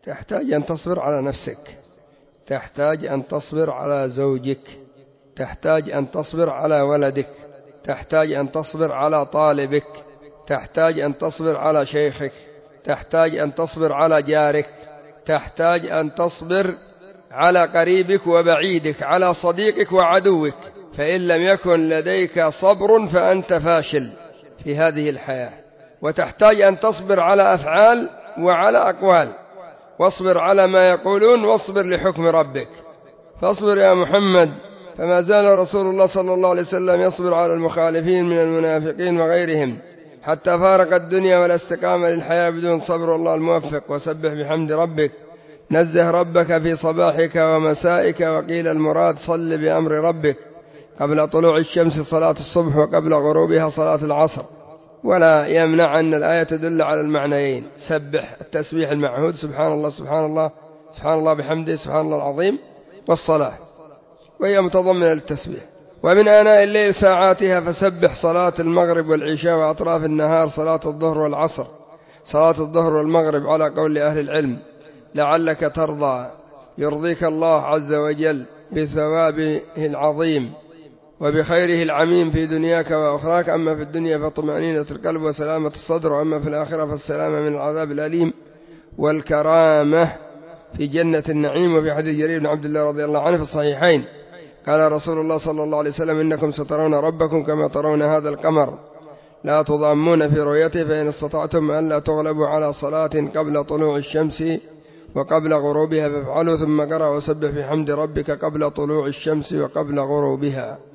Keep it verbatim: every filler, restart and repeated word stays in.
تحتاج أن تصبر على نفسك، تحتاج أن تصبر على زوجك، تحتاج أن تصبر على ولدك، تحتاج أن تصبر على طالبك، تحتاج أن تصبر على شيخك، تحتاج أن تصبر على جارك، تحتاج أن تصبر على قريبك وبعيدك، على صديقك وعدوك. فإن لم يكن لديك صبر فأنت فاشل في هذه الحياة. وتحتاج أن تصبر على أفعال وعلى أقوال، واصبر على ما يقولون واصبر لحكم ربك. فاصبر يا محمد. فما زال رسول الله صلى الله عليه وسلم يصبر على المخالفين من المنافقين وغيرهم حتى فارق الدنيا ولا استقام للحياة بدون صبر. الله الموفق. وسبح بحمد ربك، نزه ربك في صباحك ومسائك. وقيل المراد صل بأمر ربك قبل طلوع الشمس صلاة الصبح وقبل غروبها صلاة العصر. ولا يمنع أن الآية تدل على المعنيين. سبح التسبيح المعهود، سبحان الله سبحان الله سبحان الله بحمده سبحان الله العظيم، والصلاة وهي متضمنة للتسبيح. ومن آناء الليل ساعاتها فسبح صلاة المغرب والعشاء وأطراف النهار صلاة الظهر والعصر. صلاة الظهر والمغرب على قول أهل العلم لعلك ترضى، يرضيك الله عز وجل بثوابه العظيم وبخيره العميم في دنياك وأخراك. أما في الدنيا فطمأنينة القلب وسلامة الصدر، وأما في الآخرة فالسلامة من العذاب الأليم والكرامة في جنة النعيم. وفي حديث جرير بن عبد الله رضي الله عنه في الصحيحين قال رسول الله صلى الله عليه وسلم إنكم سترون ربكم كما ترون هذا القمر لا تضامون في رؤيته، فإن استطعتم أن لا تغلبوا على صلاة قبل طلوع الشمس وقبل غروبها فافعلوا. ثم قرأ وسبح بحمد ربك قبل طلوع الشمس وقبل غروبها.